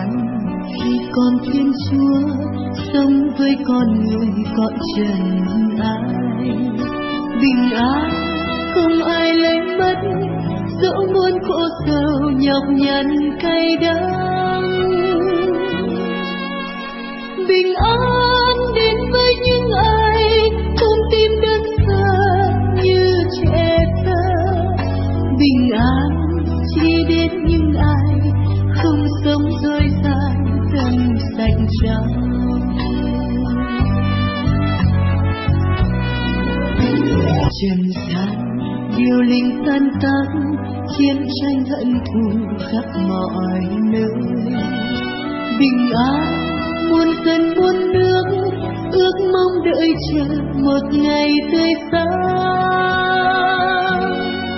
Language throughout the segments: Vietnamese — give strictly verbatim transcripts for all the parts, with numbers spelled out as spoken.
khi con Thiên Chúa sống với con người cõi trần ai. Bình an không ai lấy mất, dẫu muôn khổ sầu nhọc nhằn cay đắng. Bình an đến với những ai con tim đơn sơ như trẻ thơ. Bình an chỉ đến những ai không sống dối gian tâm sạch trong. Trần gian điều linh tan tác, chiến tranh hận thù khắp mọi nơi. Bình an muôn dân muôn nước, ước mong đợi chờ một ngày tươi sáng.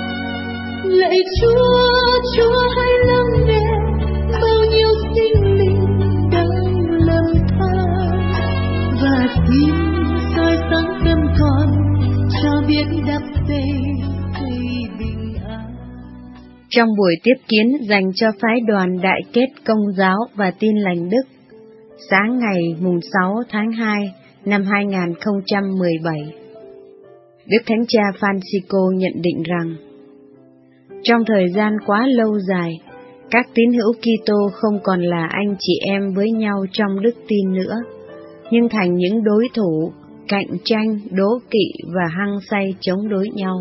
Lạy Chúa, Chúa hãy lắng nghe bao nhiêu sinh linh đang lầm than, và xin soi sáng tâm con cho biết đắp về cây bình an. Trong buổi tiếp kiến dành cho phái đoàn Đại kết Công giáo và Tin lành Đức, sáng ngày mùng sáu tháng hai năm hai nghìn không trăm mười bảy, Đức Thánh Cha Francisco nhận định rằng, trong thời gian quá lâu dài, các tín hữu Kitô không còn là anh chị em với nhau trong đức tin nữa, nhưng thành những đối thủ, cạnh tranh, đố kỵ và hăng say chống đối nhau.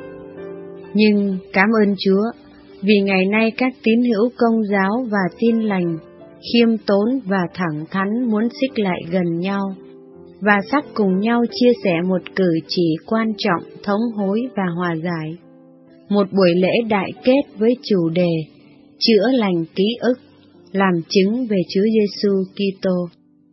Nhưng cảm ơn Chúa, vì ngày nay các tín hữu Công giáo và Tin lành khiêm tốn và thẳng thắn muốn xích lại gần nhau, và sắp cùng nhau chia sẻ một cử chỉ quan trọng thống hối và hòa giải. Một buổi lễ đại kết với chủ đề chữa lành ký ức, làm chứng về Chúa Giêsu Kitô.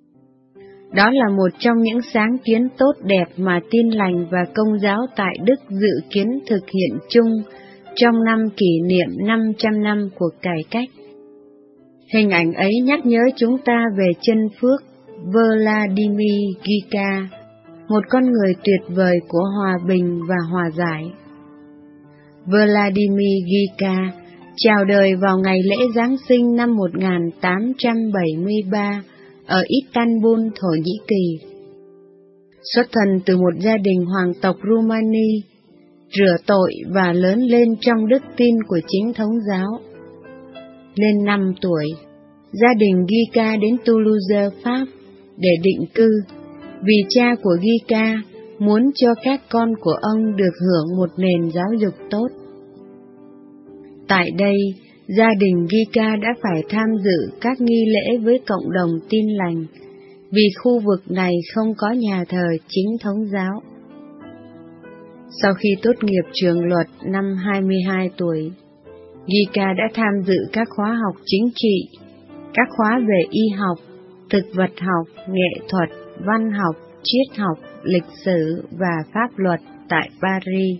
Đó là một trong những sáng kiến tốt đẹp mà Tin lành và Công giáo tại Đức dự kiến thực hiện chung trong năm kỷ niệm năm trăm năm cuộc cải cách. Hình ảnh ấy nhắc nhớ chúng ta về chân phước Vladimir Gika, một con người tuyệt vời của hòa bình và hòa giải. Vladimir Gika chào đời vào ngày lễ Giáng sinh năm một nghìn tám trăm bảy mươi ba ở Istanbul, Thổ Nhĩ Kỳ. Xuất thân từ một gia đình hoàng tộc Rumani, rửa tội và lớn lên trong đức tin của chính thống giáo. Lên năm tuổi, gia đình Gika đến Toulouse, Pháp để định cư, vì cha của Gika muốn cho các con của ông được hưởng một nền giáo dục tốt. Tại đây, gia đình Gika đã phải tham dự các nghi lễ với cộng đồng Tin lành, vì khu vực này không có nhà thờ chính thống giáo. Sau khi tốt nghiệp trường luật năm hai mươi hai tuổi, Gika đã tham dự các khóa học chính trị, các khóa về y học, thực vật học, nghệ thuật, văn học, triết học, lịch sử và pháp luật tại Paris.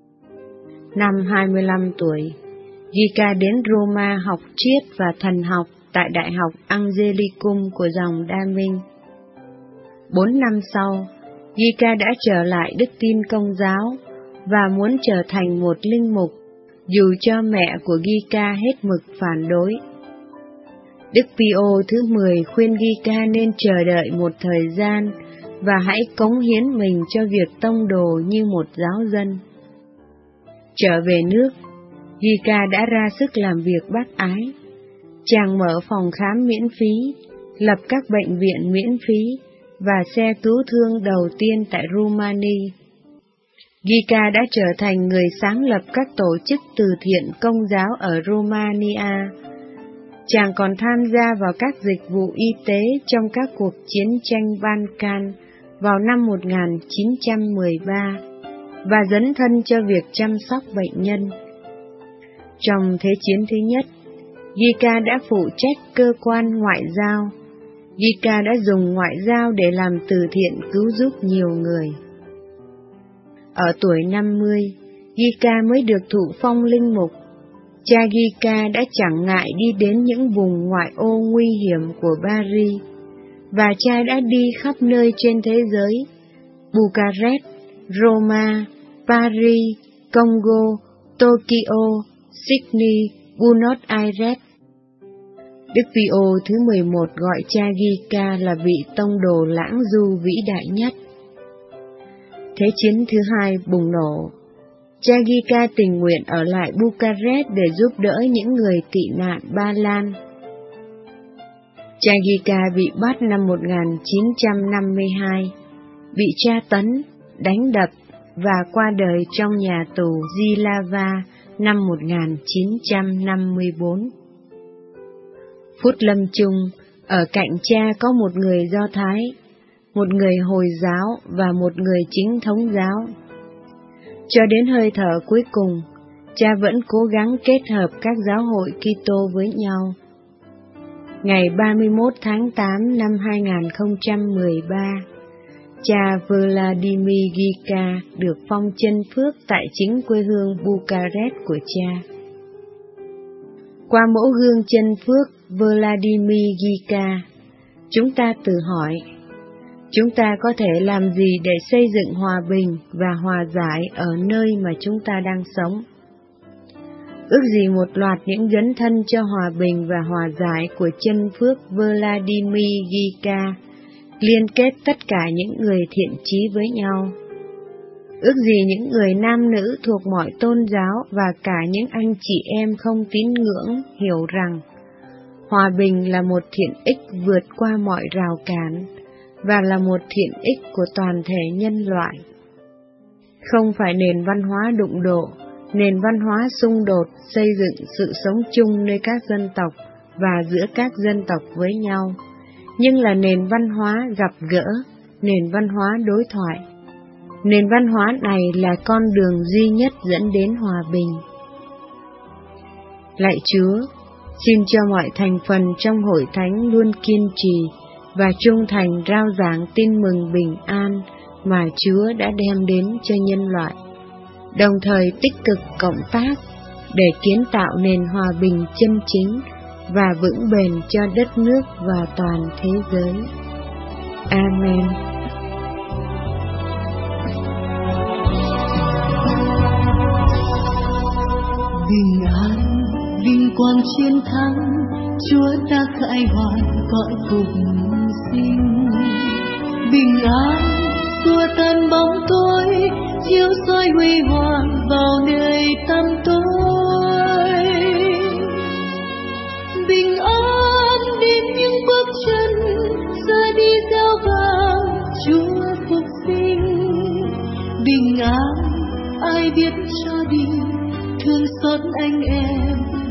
Năm hai mươi lăm tuổi, Gika đến Roma học triết và thần học tại Đại học Angelicum của dòng Đa Minh. Bốn năm sau, Gika đã trở lại đức tin Công giáo và muốn trở thành một linh mục, dù cho mẹ của Gika hết mực phản đối. Đức Pio thứ mười khuyên Gika nên chờ đợi một thời gian và hãy cống hiến mình cho việc tông đồ như một giáo dân. Trở về nước, Gika đã ra sức làm việc bác ái. Chàng mở phòng khám miễn phí, lập các bệnh viện miễn phí và xe cứu thương đầu tiên tại Rumani. Gika đã trở thành người sáng lập các tổ chức từ thiện Công giáo ở Romania. Chàng còn tham gia vào các dịch vụ y tế trong các cuộc chiến tranh Balkan vào năm một nghìn chín trăm mười ba và dấn thân cho việc chăm sóc bệnh nhân. Trong Thế chiến thứ nhất, Gika đã phụ trách cơ quan ngoại giao. Gika đã dùng ngoại giao để làm từ thiện cứu giúp nhiều người. Ở tuổi năm mươi, Gika mới được thụ phong linh mục. Cha Gika đã chẳng ngại đi đến những vùng ngoại ô nguy hiểm của Paris, và cha đã đi khắp nơi trên thế giới: Bucharest, Roma, Paris, Congo, Tokyo, Sydney, Buenos Aires. Đức Pio thứ mười một gọi cha Gika là vị tông đồ lãng du vĩ đại nhất. Thế chiến thứ hai bùng nổ. Cha Gika tình nguyện ở lại Bucharest để giúp đỡ những người tị nạn Ba Lan. Cha Gika bị bắt năm một nghìn chín trăm năm mươi hai, bị tra tấn, đánh đập và qua đời trong nhà tù Zilava năm một nghìn chín trăm năm mươi bốn. Phút lâm chung, ở cạnh cha có một người Do Thái, một người Hồi giáo và một người Chính thống giáo. Cho đến hơi thở cuối cùng, cha vẫn cố gắng kết hợp các giáo hội Kitô với nhau. Ngày ba mươi mốt tháng tám năm hai nghìn không trăm mười ba, cha Vladimir Gika được phong chân phước tại chính quê hương Bucharest của cha. Qua mẫu gương chân phước Vladimir Gika, chúng ta tự hỏi, chúng ta có thể làm gì để xây dựng hòa bình và hòa giải ở nơi mà chúng ta đang sống? Ước gì một loạt những dấn thân cho hòa bình và hòa giải của chân phước Vladimir Gika liên kết tất cả những người thiện chí với nhau. Ước gì những người nam nữ thuộc mọi tôn giáo và cả những anh chị em không tín ngưỡng hiểu rằng hòa bình là một thiện ích vượt qua mọi rào cản và là một thiện ích của toàn thể nhân loại. Không phải nền văn hóa đụng độ, nền văn hóa xung đột xây dựng sự sống chung nơi các dân tộc và giữa các dân tộc với nhau, nhưng là nền văn hóa gặp gỡ, nền văn hóa đối thoại. Nền văn hóa này là con đường duy nhất dẫn đến hòa bình. Lạy Chúa, xin cho mọi thành phần trong hội thánh luôn kiên trì và trung thành rao giảng tin mừng bình an mà Chúa đã đem đến cho nhân loại, đồng thời tích cực cộng tác để kiến tạo nền hòa bình chân chính và vững bền cho đất nước và toàn thế giới. Amen. Bình an, vinh quang chiến thắng, Chúa ta khai hoàn cõi phục sinh. Bình an, xua tan bóng tối, chiếu soi huy hoàng vào nơi tăm tối. Bình an đến những bước chân ra đi gieo vàng Chúa phục sinh. Bình an ai biết cho đi thương xót anh em